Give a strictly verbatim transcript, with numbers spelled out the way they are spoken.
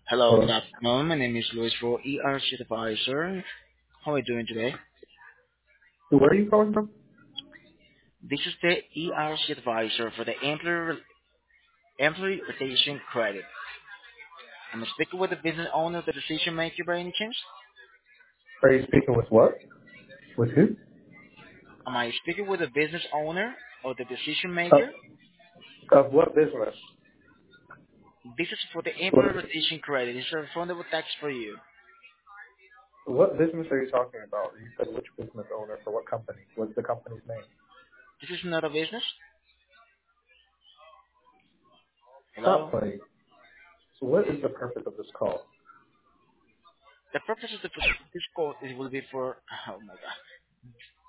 Hello, good Hello. afternoon. My name is Luis for E R C Advisor. How are you doing today? Where are you calling from? This is the E R C Advisor for the employee, employee rotation credit. I'm speaking with the business owner, the decision maker by any chance? Are you speaking with what? With who? Am I speaking with the business owner or the decision Of, maker? of what business? This is for the What, employee rotation credit. It's a refundable tax for you. what business are you talking about? You said which business owner for what company? What's the company's name? This is not a business. Stop Hello? playing. What is the purpose of this call? The purpose of the, this call is will be for, oh my god.